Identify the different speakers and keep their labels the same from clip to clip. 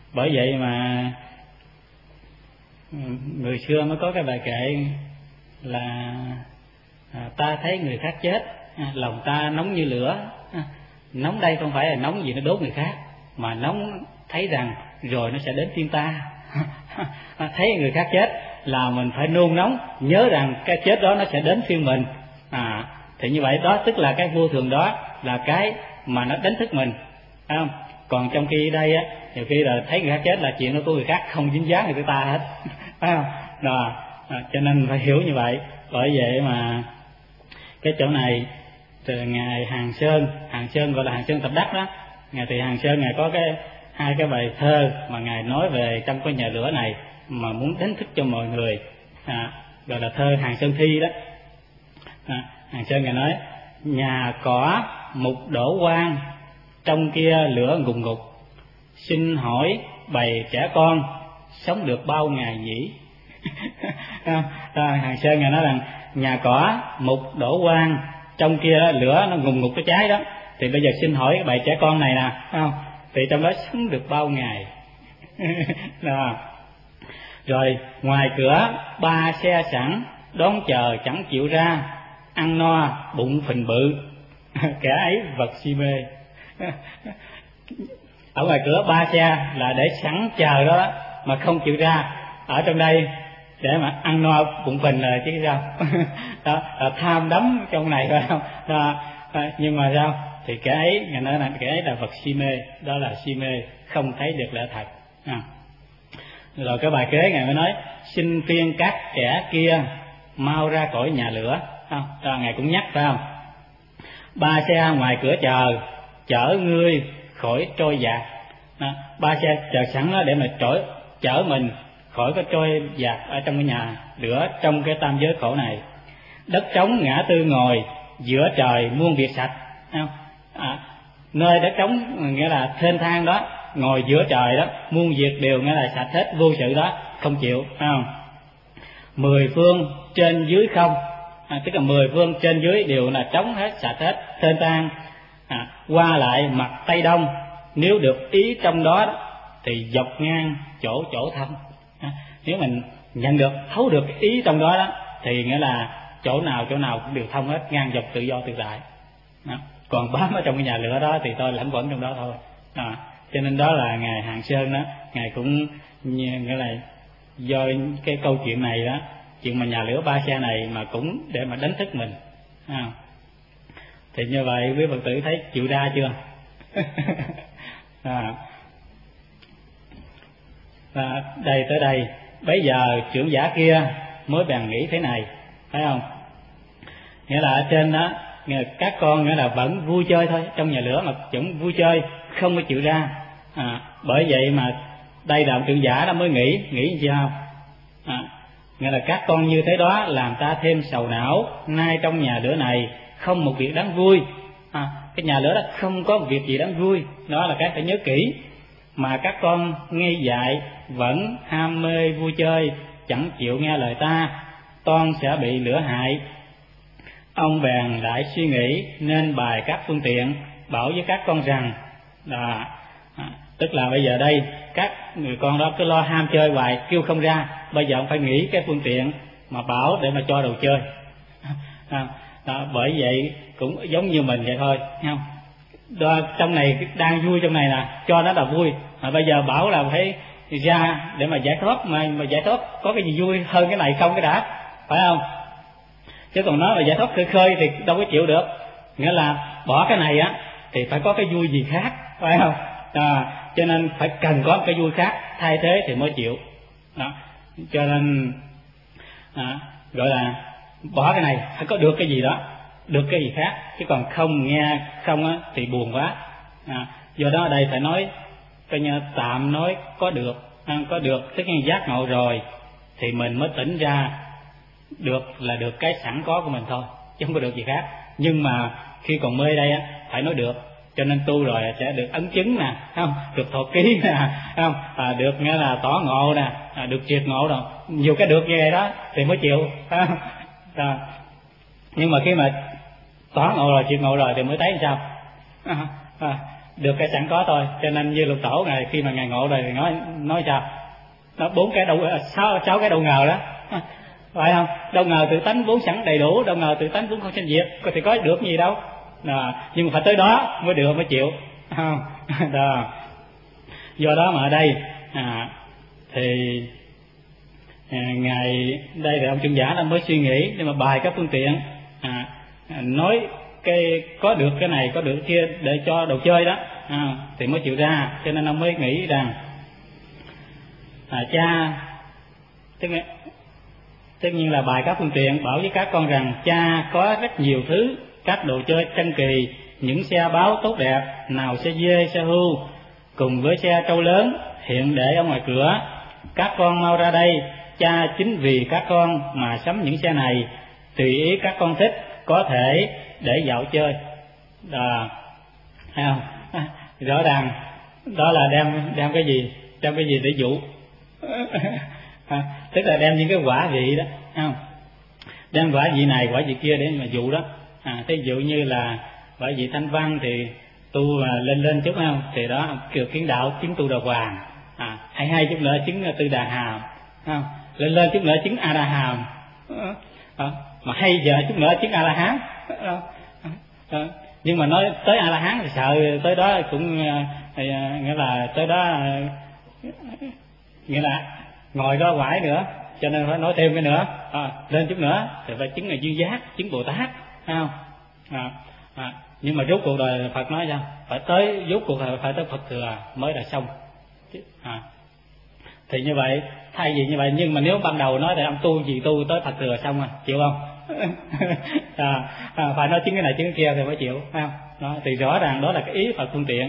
Speaker 1: Bởi vậy mà người xưa mới có cái bài kệ là ta thấy người khác chết, lòng ta nóng như lửa. Nóng đây không phải là nóng gì nó đốt người khác, mà nóng thấy rằng rồi nó sẽ đến phiên ta. Thấy người khác chết là mình phải nôn nóng, nhớ rằng cái chết đó nó sẽ đến phiên mình. Thì như vậy đó tức là cái vô thường đó là cái mà nó đánh thức mình, phải không? Còn trong khi đây á, nhiều khi là thấy người khác chết là chuyện của người khác, không dính dáng người ta hết, phải không? Đó, cho nên phải hiểu như vậy. Bởi vậy mà cái chỗ này từ ngài Hàng Sơn gọi là Hàng Sơn Tập Đắc đó, ngài thì Hàng Sơn ngài có hai cái bài thơ mà ngài nói về trong cái nhà lửa này mà muốn đánh thức cho mọi người, gọi là thơ Hàng Sơn Thi đó. Hàng Sơn ngài nói: nhà cỏ mục đổ quang, trong kia lửa ngùn ngụt, xin hỏi bầy trẻ con sống được bao ngày nhỉ? Hàng Sơn ngài nói rằng nhà cỏ mục đổ quang, trong kia đó, lửa nó ngùn ngụt cái cháy đó, thì bây giờ xin hỏi bầy trẻ con này nè, không? Thì trong đó sống được bao ngày? Đó. Rồi ngoài cửa 3 xe sẵn đón chờ chẳng chịu ra, ăn no bụng phình bự, kẻ ấy vật si mê. Ở ngoài cửa 3 xe là để sẵn chờ đó mà không chịu ra, ở trong đây để mà ăn no bụng phình là chứ sao? Đó, tham đắm trong này phải không? Đó, nhưng mà sao? Thì cái ấy, ngài nói là cái ấy là vật si mê, đó là si mê, không thấy được lẽ thật. Rồi cái bài kế ngài mới nói: xin phiên các kẻ kia mau ra khỏi nhà lửa. Đó, ngài cũng nhắc phải không? 3 xe ngoài cửa chở ngươi khỏi trôi dạt. 3 xe chờ sẵn đó để mà chở mình khỏi cái trôi dạt ở trong cái nhà lửa, trong cái tam giới khổ này. Đất trống ngã tư ngồi, giữa trời muôn việc sạch. Nơi đất trống nghĩa là thênh thang đó, ngồi giữa trời đó, muôn việc đều nghĩa là sạch hết, vô sự đó, không chịu, phải không? 10 phương trên dưới không, tức là 10 phương trên dưới đều là trống hết, sạch hết, thênh thang. Qua lại mặt tây đông, nếu được ý trong đó thì dọc ngang chỗ thông. Nếu mình nhận được, thấu được ý trong đó đó, thì nghĩa là chỗ nào cũng đều thông hết, ngang dọc tự do tự tại. Còn bám ở trong cái nhà lửa đó thì tôi lẫn quẩn trong đó thôi. Cho nên đó là ngài Hàng Sơn đó, ngài cũng nghĩa là do cái câu chuyện này đó, chuyện mà nhà lửa 3 xe này mà cũng để mà đánh thức mình. Thì như vậy quý Phật tử thấy chịu ra chưa? Đây tới đây, bây giờ trưởng giả kia mới bàn nghĩ thế này, phải không? Nghĩa là ở trên đó các con nghĩa là vẫn vui chơi thôi, trong nhà lửa mà vẫn vui chơi, không có chịu ra. Bởi vậy mà đây là trưởng giả đó mới nghĩ sao? Nghĩa là các con như thế đó làm ta thêm sầu não, nay trong nhà lửa này không một việc đáng vui. Cái nhà lửa đó không có việc gì đáng vui, đó là cái phải nhớ kỹ. Mà các con ngây dại vẫn ham mê vui chơi, chẳng chịu nghe lời ta, toan sẽ bị lửa hại. Ông bèn lại suy nghĩ nên bài các phương tiện, bảo với các con rằng tức là bây giờ đây các người con đó cứ lo ham chơi hoài, kêu không ra, bây giờ ông phải nghĩ cái phương tiện mà bảo để mà cho đồ chơi. Bởi vậy cũng giống như mình vậy thôi, thấy không? Đó, trong này đang vui trong này nè, cho nó là vui, mà bây giờ bảo là phải ra để mà giải thoát, mà giải thoát có cái gì vui hơn cái này không cái đã, phải không? Chứ còn nói là giải thoát khơi khơi thì đâu có chịu được. Nghĩa là bỏ cái này á thì phải có cái vui gì khác, phải không? Cho nên phải cần có cái vui khác thay thế thì mới chịu. Đó, cho nên gọi là bỏ cái này phải có được cái gì đó, được cái gì khác, chứ còn không nghe không á thì buồn quá. Do đó ở đây phải nói coi như tạm nói có được tức là giác ngộ rồi thì mình mới tỉnh ra được là được cái sẵn có của mình thôi, chứ không có được gì khác. Nhưng mà khi còn mê đây á phải nói được, cho nên tu rồi sẽ được ấn chứng nè, không? Được thọ ký nè, không? Được nghĩa là tỏ ngộ nè, được triệt ngộ rồi, nhiều cái được như vậy đó thì mới chịu. Nhưng mà khi mà tỏ ngộ rồi, triệt ngộ rồi thì mới thấy làm sao? được cái sẵn có thôi. Cho nên như Lục Tổ ngài khi mà ngài ngộ rồi nói sao, nó 4 cái đâu 6 cái đâu ngờ đó, phải không? Đâu ngờ tự tánh vốn sẵn đầy đủ, đâu ngờ tự tánh vốn không sanh diệt, có thể có được gì đâu. Nhưng mà phải tới đó mới được, mới chịu, không? Đó. Do đó mà ở đây thì ngài đây thì ông Chân Giả mới suy nghĩ để mà bài các phương tiện, nói cái có được cái này, có được cái kia để cho đồ chơi đó, thì mới chịu ra. Cho nên ông mới nghĩ rằng cha tất nhiên là bài các phương tiện bảo với các con rằng cha có rất nhiều thứ, các đồ chơi chân kỳ, những xe báo tốt đẹp, nào xe dê, xe hưu cùng với xe trâu lớn hiện để ở ngoài cửa. Các con mau ra đây, cha chính vì các con mà sắm những xe này, tùy ý các con thích, có thể để dạo chơi. Thấy không? Rõ ràng đó là đem cái gì? Đem cái gì để dụ? Tức là đem những cái quả vị đó, không? Đem quả vị này, quả vị kia để mà dụ đó. Ví dụ như là quả vị thanh văn thì tu lên chút, không? Thì đó kiều kiến đạo chứng tu đà hoàng, hay chút nữa chứng tư đà hàm, không? Lên chút nữa chứng a đà hàm, mà hay giờ chút nữa chứng a la hán. Nhưng mà nói tới a la hán thì sợ tới đó cũng nghĩa là tới đó nghĩa là ngồi đó quải nữa, cho nên phải nói thêm cái nữa. Lên chút nữa thì phải chứng là dư giác, chứng Bồ Tát, thấy không? Nhưng mà rốt cuộc rồi Phật nói sao? Phải tới rốt cuộc là phải tới Phật thừa mới là xong. Thì như vậy, thay vì như vậy, nhưng mà nếu ban đầu nói là ông tu gì tu tới Phật thừa xong chịu không? Phải nói chứng cái này chứng cái kia thì mới chịu, phải không? Đó, thì rõ ràng đó là cái ý Phật phương tiện.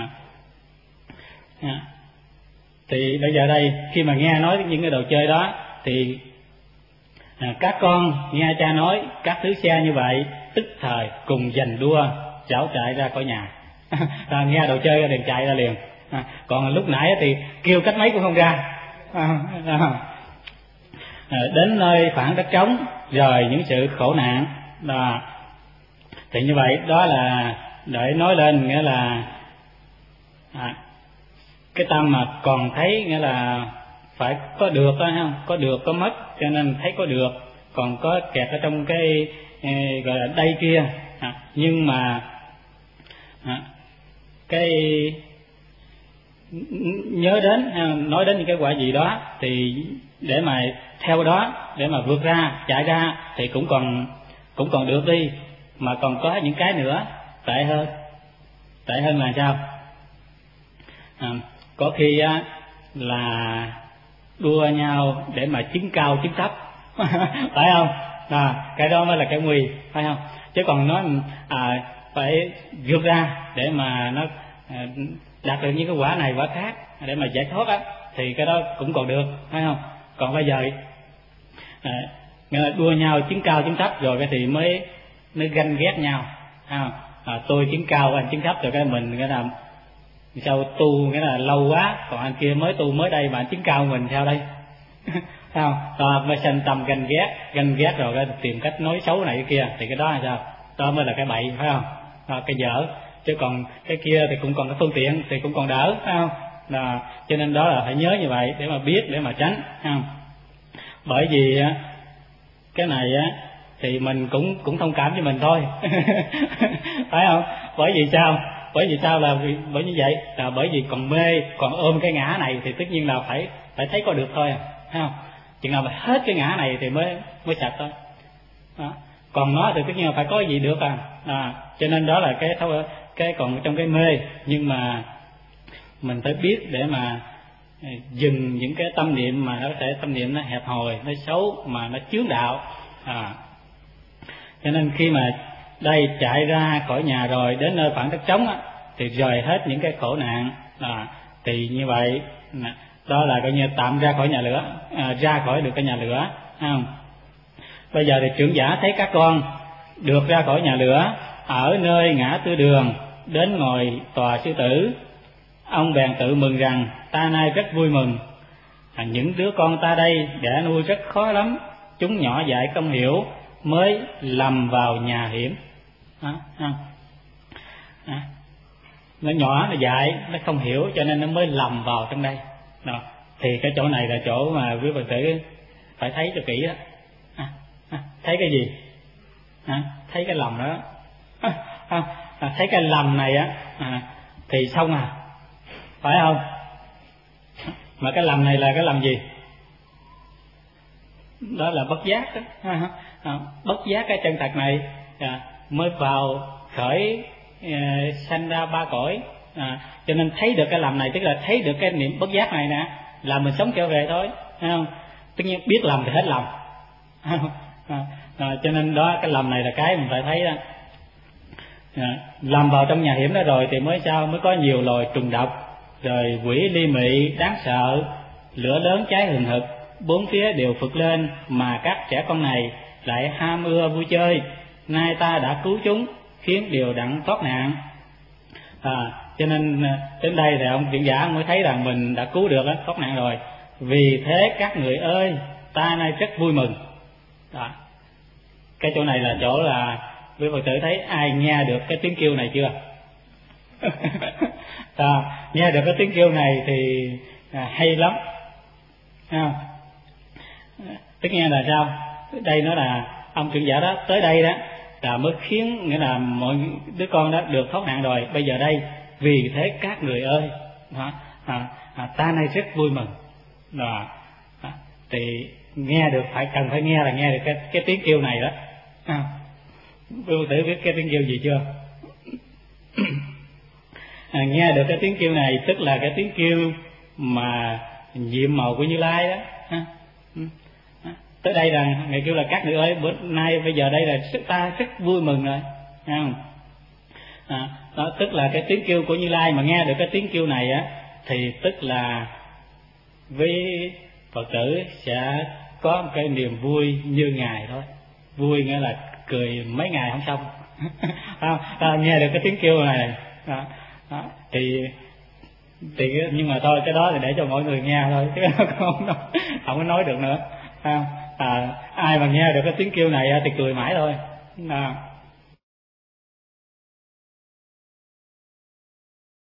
Speaker 1: Thì bây giờ đây khi mà nghe nói những cái đồ chơi đó thì các con nghe cha nói các thứ xe như vậy, tức thời cùng giành đua chảo chạy ra khỏi nhà. Nghe đồ chơi liền chạy ra liền. Còn lúc nãy thì kêu cách mấy cũng không ra. Đến nơi phản đất trống, rời những sự khổ nạn. Thì như vậy đó là để nói lên, nghĩa là cái tâm mà còn thấy nghĩa là phải có được đó, không? Có được có mất, cho nên thấy có được, còn có kẹt ở trong cái gọi là đây kia. Nhưng mà cái nhớ đến, nói đến những cái quả gì đó thì để mà theo đó để mà vượt ra, chạy ra thì cũng còn được đi, mà còn có những cái nữa tệ hơn là sao? Có khi là đua nhau để mà chứng cao chứng thấp. Phải không? Cái đó mới là cái nguy, phải không? Chứ còn nói phải vượt ra để mà nó đạt được những cái quả này quả khác để mà giải thoát thì cái đó cũng còn được, phải không? Còn bây giờ nghĩa là đua nhau chứng cao chứng thấp rồi cái thì mới ganh ghét nhau, phải không? Tôi chứng cao anh chứng thấp rồi cái mình cái là sao tu nghĩa là lâu quá, còn anh kia mới tu mới đây mà anh chứng cao mình sao đây? Phải không? Đó mới sanh tâm ganh ghét rồi cái tìm cách nói xấu này cái kia, thì cái đó là sao? Đó mới là cái bậy, phải không? Cái dở. Chứ còn cái kia thì cũng còn cái phương tiện thì cũng còn đỡ, phải không? Cho nên đó là phải nhớ như vậy để mà biết, để mà tránh, phải không? Bởi vì cái này thì mình cũng thông cảm với mình thôi. Phải không? Bởi vì sao? Là bởi như vậy là bởi vì còn mê, còn ôm cái ngã này thì tất nhiên là phải thấy có được thôi, thấy không? Chừng nào mà hết cái ngã này thì mới sạch thôi. Còn nó thì tất nhiên là phải có gì được cho nên đó là cái còn trong cái mê. Nhưng mà mình phải biết để mà dừng những cái tâm niệm mà nó có thể tâm niệm nó hẹp hòi, nó xấu mà nó chướng đạo. Cho nên khi mà đây chạy ra khỏi nhà rồi đến nơi phản đất trống thì rời hết những cái khổ nạn. Thì như vậy đó là coi như tạm ra khỏi nhà lửa, ra khỏi được cái nhà lửa, không? Bây giờ thì trưởng giả thấy các con được ra khỏi nhà lửa, ở nơi ngã tư đường đến ngồi tòa sư tử, ông bèn tự mừng rằng ta nay rất vui mừng. Những đứa con ta đây đẻ nuôi rất khó lắm, chúng nhỏ dại không hiểu mới lầm vào nhà hiểm. nó nhỏ, nó dại, nó không hiểu cho nên nó mới lầm vào trong đây. Đó. Thì cái chỗ này là chỗ mà quý Phật tử phải thấy cho kỹ đó. Thấy cái gì? Thấy cái lầm đó. Thấy cái lầm này á thì xong phải không? Mà cái lầm này là cái lầm gì? Đó là bất giác đó. Bất giác cái chân thật này mới vào khởi sanh ra ba cõi. Cho nên thấy được cái lầm này tức là thấy được cái niệm bất giác này nè, là mình sống trở về thôi, thấy không? Tất nhiên biết lầm thì hết lầm. Cho nên đó, cái lầm này là cái mình phải thấy đó. Lầm vào trong nhà hiểm đó rồi thì mới sao? Mới có nhiều loài trùng độc, rồi quỷ ly mị đáng sợ, lửa lớn cháy hừng hực, bốn phía đều phực lên, mà các trẻ con này lại ham ưa vui chơi. Nay ta đã cứu chúng, khiến điều đặng thoát nạn. Cho nên đến đây thì ông diễn giả mới thấy rằng mình đã cứu được thoát nạn rồi. Vì thế các người ơi, ta nay rất vui mừng. Đó. Cái chỗ này là chỗ là quý Phật tử thấy ai nghe được cái tiếng kêu này chưa? Nghe được cái tiếng kêu này thì hay lắm. Tức nghe là sao? Đây nó là ông trưởng giả đó tới đây đó là mới khiến, nghĩa là mọi đứa con đó được thoát nạn rồi. Bây giờ đây vì thế các người ơi, ta nay rất vui mừng. Đó. Thì nghe được, cần phải nghe là nghe được cái tiếng kêu này đó. Quý Phật tử biết cái tiếng kêu gì chưa? Nghe được cái tiếng kêu này tức là cái tiếng kêu mà nhiệm màu của Như Lai đó. Tới đây là Ngài kêu là các người ơi, bữa nay bây giờ đây là ta rất vui mừng rồi, thấy không? Đó, tức là cái tiếng kêu của Như Lai, mà nghe được cái tiếng kêu này á thì tức là với Phật tử sẽ có một cái niềm vui như Ngài thôi. Vui nghĩa là cười mấy ngày không xong. Nghe được cái tiếng kêu này thì nhưng mà thôi, cái đó thì để cho mọi người nghe thôi, chứ không có nói được nữa. Ai mà nghe được cái tiếng kêu này thì cười mãi thôi.